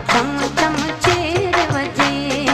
चम चम छेर वजे।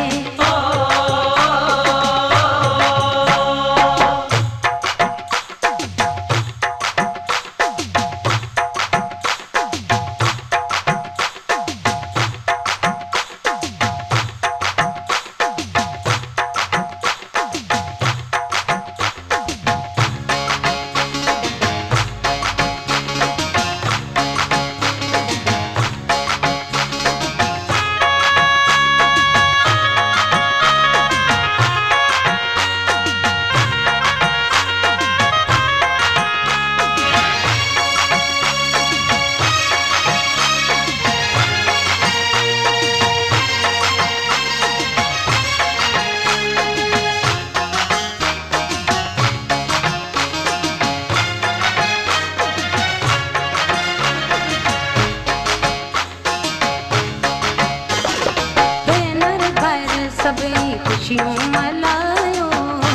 सभई खुशियों मल्हायो,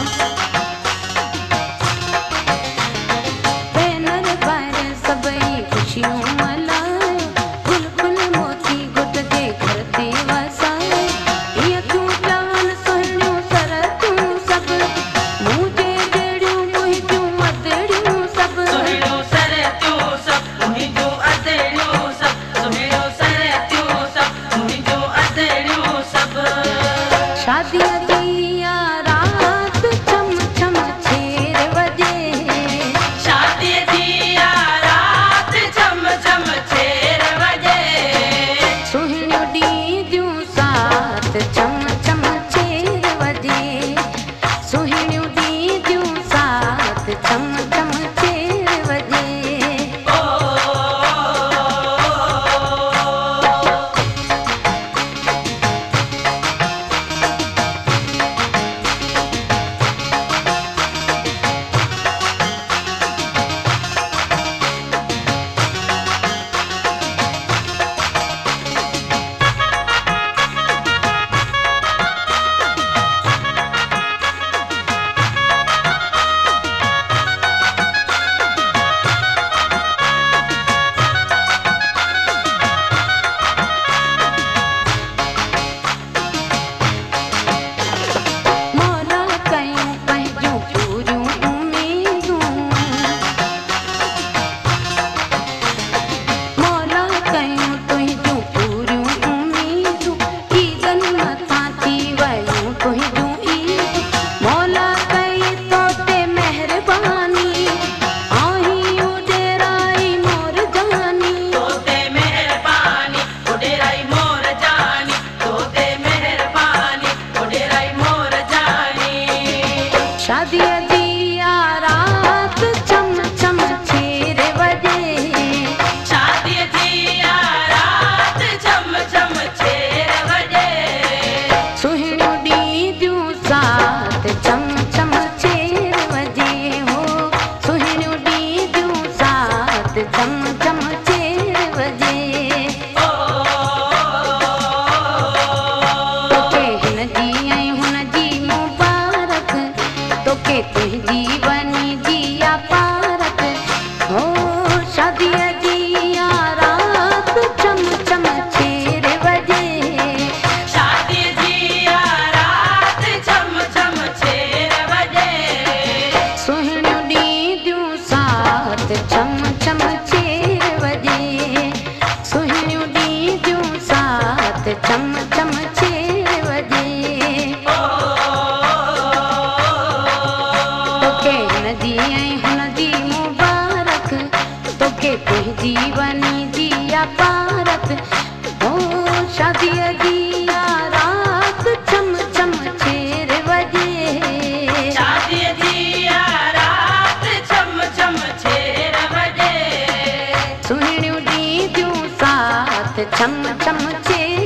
भेनर भाइर सभई खुशियों मल्हायो, गुल गुल मोती गुट जे घर ते वसायो। ईअं तूं चवनि सुहिणियूं सर तूं सभु, मुंहिंजे जहिड़ियूं मुंहिंजूं अदड़ियूं सभु। सुहिणियूं सर तूं सभु, मुंहिंजूं अदड़ियूं सभु। सुहिणियूं सर तूं सभु, मुंहिंजूं अदड़ियूं सभु। शादीअ जी रात चम चम छेर वजे। शादीअ जी रात चम चम छेर वजे। सुहिणियूं ॾींहं जूं साथ चम चम छेर वजे। सुहिणियूं ॾींहं जूं साथ चम चम छेर वजे। शादीअ जी रात चम चम छेर वजे। शादीअ जी रात चम चम छेर वजे। सुहिणियूं ॾींहं जूं साथ चम चम छेर वजे। हो सुहिणियूं ॾींहं जूं साथ चम चम छेर वजे। तोखे हिन जी ऐं हुन जी मुबारक, तोखे तुंहिंजी बनी जी पारक। हो शादीअ जी रात चम चम छेर वजे। शादीअ जी रात चम चम छेर वजे। सुहिणियूं ॾींहं जूं साथ चम चम छेर वजे। सुहिणियूं ॾींहं जूं साथ चम चम छेर वजे। तोखे हिन जी ऐं हुन जी मुबारक, तोखे तुंहिंजी बनी जी पारक। हो शादीअ जी रात चम चम छेर वजे। शादीअ जी रात चम चम छेर वजे। सुहिणियूं ॾींहं जूं साथ चम चम छेर